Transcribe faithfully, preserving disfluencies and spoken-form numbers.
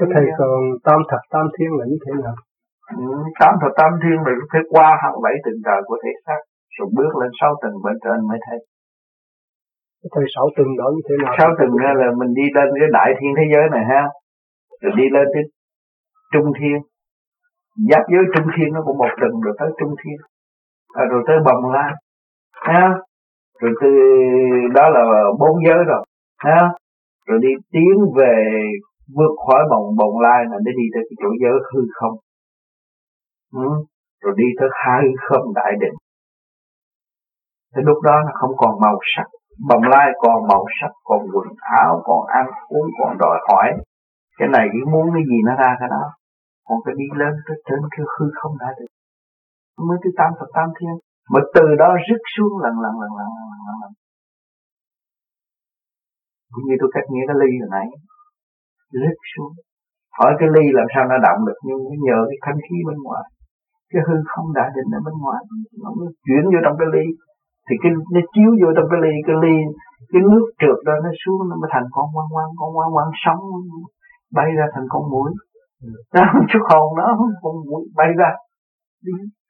Cái thầy còn tam thập tam thiên là như thế nào? Ừ, tám thập tam thiên là phải qua hai bảy tầng trời của thể xác, rồi bước lên sáu tầng bên trên mới thấy. Cái thầy sáu tầng đó như thế nào? Sáu tầng ra là mình đi lên cái đại thiên thế giới này ha, rồi đi lên tới trung thiên, giáp giới trung thiên nó cũng một tầng, rồi tới trung thiên, à, rồi tới bồng lai, ha, rồi từ đó là bốn giới rồi, ha, rồi đi tiến về vượt khỏi bồng bồng lai là để đi tới cái chỗ giới hư không, ừ. Rồi đi tới hư không đại định. Thế lúc đó nó không còn màu sắc, bồng lai còn màu sắc, còn quần áo, còn ăn uống, còn đòi hỏi cái này cái muốn cái gì nó ra cái đó, còn phải đi lên tới trên cái hư không đại định mới tới tam thập tam thiên, mà từ đó rứt xuống lần lần lần lần lần lần lần. Cũng như tôi cách nghĩa cái ly hồi nãy, rứt xuống. Hỏi cái ly làm sao nó động được, nhưng nhờ cái thanh khí bên ngoài, cái hư không đại định ở bên ngoài, nó mới chuyển vô trong cái ly, thì cái nó chiếu vô trong cái ly, cái ly cái nước trượt đó nó xuống, nó mới thành con quăng quăng con quăng quăng sống bay ra thành con muỗi, nó chút hồn đó con muỗi bay ra đi